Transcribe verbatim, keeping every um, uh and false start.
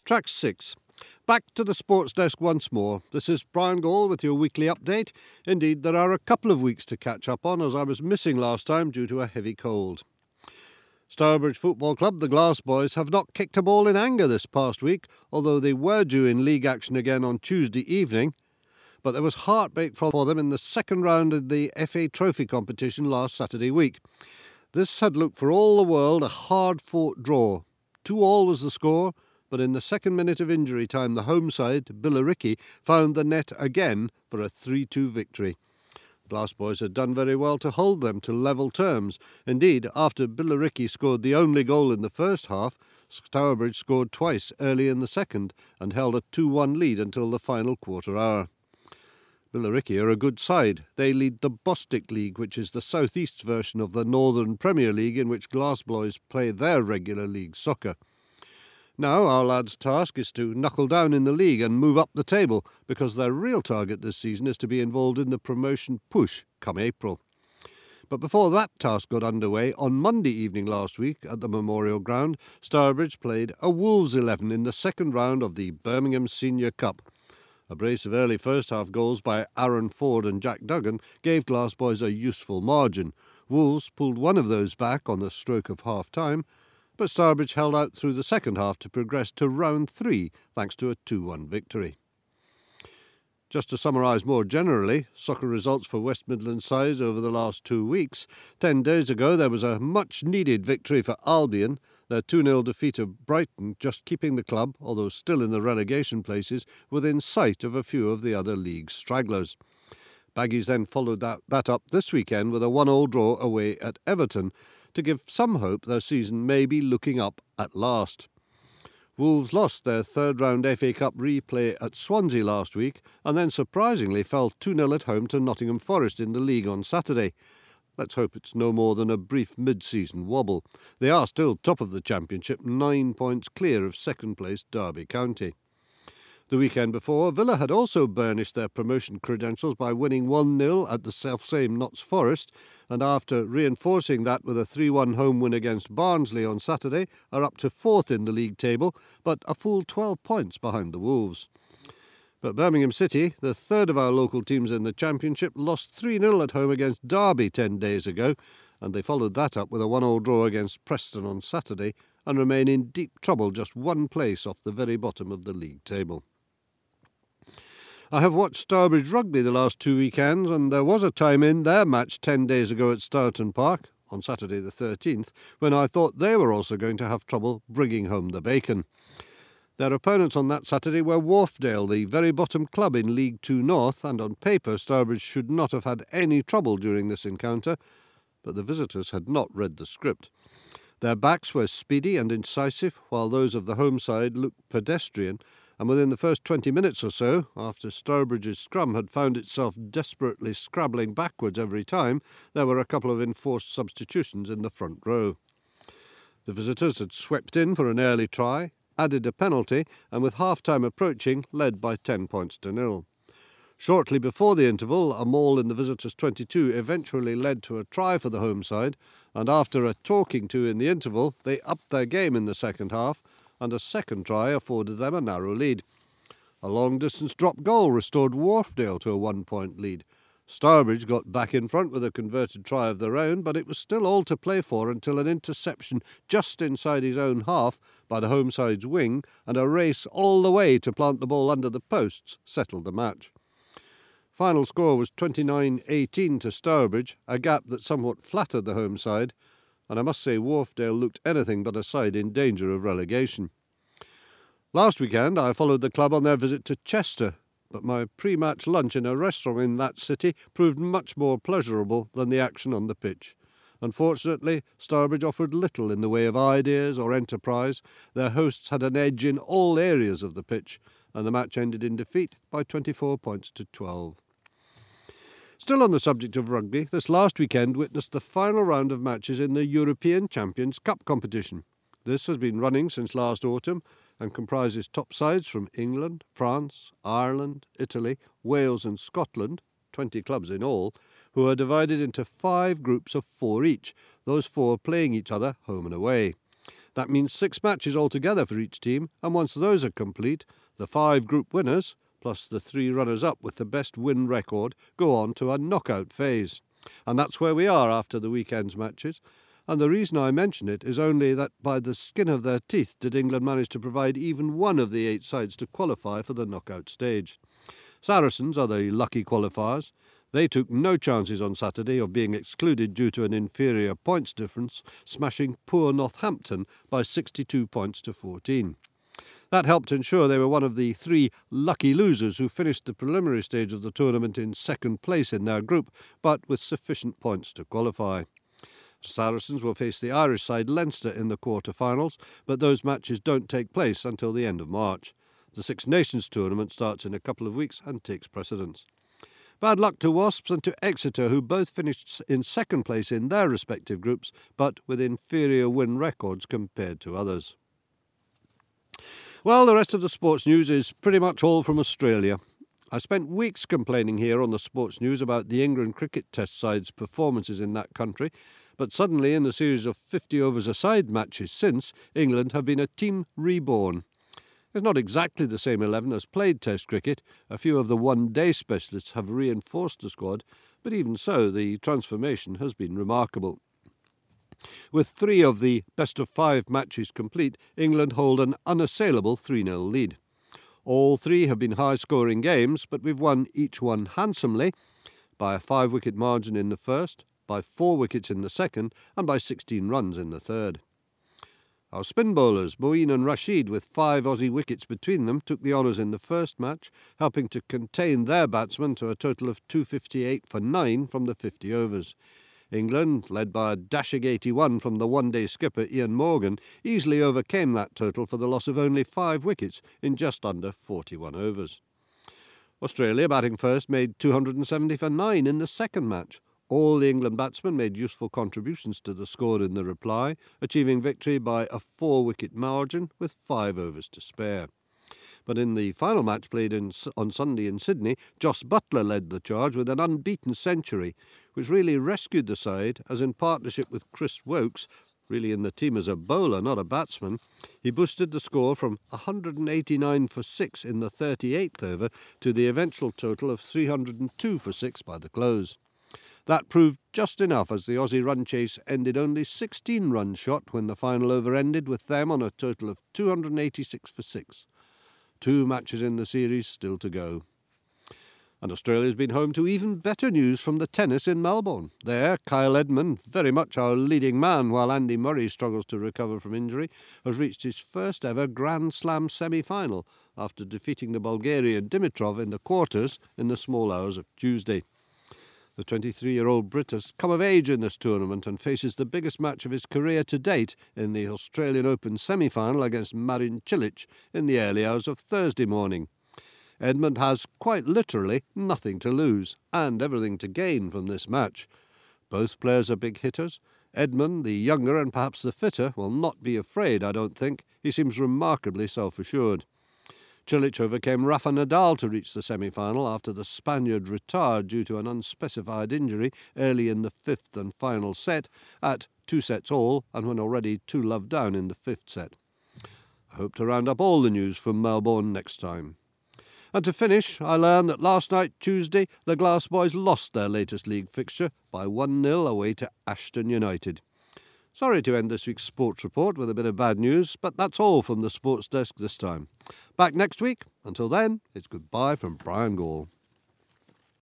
Track six. Back to the sports desk once more. This is Brian Gall with your weekly update. Indeed, there are a couple of weeks to catch up on, as I was missing last time due to a heavy cold. Stourbridge Football Club, the Glass Boys, have not kicked a ball in anger this past week, although they were due in league action again on Tuesday evening. But there was heartbreak for them in the second round of the F A Trophy competition last Saturday week. This had looked for all the world a hard-fought draw. Two all was the score, but in the second minute of injury time, the home side, Billericay, found the net again for a three two victory. Glass Boys had done very well to hold them to level terms. Indeed, after Billericay scored the only goal in the first half, Stourbridge scored twice early in the second and held a two one lead until the final quarter hour. Billericay are a good side. They lead the Bostik League, which is the South East version of the Northern Premier League in which Glass Boys play their regular league soccer. Now our lads' task is to knuckle down in the league and move up the table, because their real target this season is to be involved in the promotion push come April. But before that task got underway, on Monday evening last week at the Memorial Ground, Stourbridge played a Wolves eleven in the second round of the Birmingham Senior Cup. A brace of early first-half goals by Aaron Ford and Jack Duggan gave Glass Boys a useful margin. Wolves pulled one of those back on the stroke of half-time, but Stourbridge held out through the second half to progress to round three, thanks to a two one victory. Just to summarise more generally, soccer results for West Midlands sides over the last two weeks. Ten days ago there was a much-needed victory for Albion, their two nil defeat of Brighton just keeping the club, although still in the relegation places, within sight of a few of the other league stragglers. Baggies then followed that, that up this weekend with a one all draw away at Everton, to give some hope their season may be looking up at last. Wolves lost their third-round F A Cup replay at Swansea last week and then surprisingly fell two nil at home to Nottingham Forest in the league on Saturday. Let's hope it's no more than a brief mid-season wobble. They are still top of the Championship, nine points clear of second-place Derby County. The weekend before, Villa had also burnished their promotion credentials by winning one nil at the selfsame Notts Forest, and after reinforcing that with a three one home win against Barnsley on Saturday, are up to fourth in the league table, but a full twelve points behind the Wolves. But Birmingham City, the third of our local teams in the Championship, lost three nil at home against Derby ten days ago, and they followed that up with a one all draw against Preston on Saturday, and remain in deep trouble, just one place off the very bottom of the league table. I have watched Stourbridge Rugby the last two weekends, and there was a time in their match ten days ago at Stourton Park, on Saturday the thirteenth, when I thought they were also going to have trouble bringing home the bacon. Their opponents on that Saturday were Wharfdale, the very bottom club in League Two North, and on paper Stourbridge should not have had any trouble during this encounter, but the visitors had not read the script. Their backs were speedy and incisive, while those of the home side looked pedestrian, and within the first twenty minutes or so, after Stourbridge's scrum had found itself desperately scrabbling backwards every time, there were a couple of enforced substitutions in the front row. The visitors had swept in for an early try, added a penalty, and with half-time approaching, led by ten points to nil. Shortly before the interval, a maul in the visitors' twenty-two eventually led to a try for the home side, and after a talking to in the interval, they upped their game in the second half, and a second try afforded them a narrow lead. A long-distance drop goal restored Wharfdale to a one-point lead. Stourbridge got back in front with a converted try of their own, but it was still all to play for until an interception just inside his own half by the home side's wing and a race all the way to plant the ball under the posts settled the match. Final score was twenty-nine eighteen to Stourbridge, a gap that somewhat flattered the home side, and I must say Wharfdale looked anything but a side in danger of relegation. Last weekend I followed the club on their visit to Chester, but my pre-match lunch in a restaurant in that city proved much more pleasurable than the action on the pitch. Unfortunately, Stourbridge offered little in the way of ideas or enterprise. Their hosts had an edge in all areas of the pitch, and the match ended in defeat by twenty-four points to twelve. Still on the subject of rugby, this last weekend witnessed the final round of matches in the European Champions Cup competition. This has been running since last autumn and comprises top sides from England, France, Ireland, Italy, Wales and Scotland, twenty clubs in all, who are divided into five groups of four each, those four playing each other home and away. That means six matches altogether for each team, and once those are complete, the five group winners, plus the three runners-up with the best win record, go on to a knockout phase. And that's where we are after the weekend's matches. And the reason I mention it is only that by the skin of their teeth did England manage to provide even one of the eight sides to qualify for the knockout stage. Saracens are the lucky qualifiers. They took no chances on Saturday of being excluded due to an inferior points difference, smashing poor Northampton by sixty-two points to fourteen. That helped ensure they were one of the three lucky losers who finished the preliminary stage of the tournament in second place in their group, but with sufficient points to qualify. Saracens will face the Irish side Leinster in the quarter-finals, but those matches don't take place until the end of March. The Six Nations tournament starts in a couple of weeks and takes precedence. Bad luck to Wasps and to Exeter, who both finished in second place in their respective groups, but with inferior win records compared to others. Well, the rest of the sports news is pretty much all from Australia. I spent weeks complaining here on the sports news about the England cricket test side's performances in that country, but suddenly in the series of fifty overs-a-side matches since, England have been a team reborn. It's not exactly the same eleven as played Test cricket. A few of the one-day specialists have reinforced the squad, but even so, the transformation has been remarkable. With three of the best-of-five matches complete, England hold an unassailable three nil lead. All three have been high-scoring games, but we've won each one handsomely, by a five-wicket margin in the first, by four wickets in the second, and by sixteen runs in the third. Our spin bowlers, Moeen and Rashid, with five Aussie wickets between them, took the honours in the first match, helping to contain their batsmen to a total of two fifty-eight for nine from the fifty overs. England, led by a dashing eighty-one from the one-day skipper Ian Morgan, easily overcame that total for the loss of only five wickets in just under forty-one overs. Australia, batting first, made two hundred seventy for nine in the second match. All the England batsmen made useful contributions to the score in the reply, achieving victory by a four-wicket margin with five overs to spare. But in the final match played in, on Sunday in Sydney, Jos Buttler led the charge with an unbeaten century, which really rescued the side, as in partnership with Chris Woakes, really in the team as a bowler, not a batsman, he boosted the score from one hundred eighty-nine for six in the thirty-eighth over to the eventual total of three hundred two for six by the close. That proved just enough as the Aussie run chase ended only sixteen runs short when the final over ended, with them on a total of two hundred eighty-six for six. Two matches in the series still to go. And Australia's been home to even better news from the tennis in Melbourne. There, Kyle Edmund, very much our leading man while Andy Murray struggles to recover from injury, has reached his first ever Grand Slam semi-final after defeating the Bulgarian Dimitrov in the quarters in the small hours of Tuesday. The twenty-three-year-old Brit has come of age in this tournament and faces the biggest match of his career to date in the Australian Open semi-final against Marin Cilic in the early hours of Thursday morning. Edmund has, quite literally, nothing to lose and everything to gain from this match. Both players are big hitters. Edmund, the younger and perhaps the fitter, will not be afraid, I don't think. He seems remarkably self-assured. Cilic overcame Rafa Nadal to reach the semi-final after the Spaniard retired due to an unspecified injury early in the fifth and final set, at two sets all, and when already two love down in the fifth set. I hope to round up all the news from Melbourne next time. And to finish, I learned that last night, Tuesday, the Glass Boys lost their latest league fixture by one nil away to Ashton United. Sorry to end this week's sports report with a bit of bad news, but that's all from the sports desk this time. Back next week. Until then, it's goodbye from Brian Gall.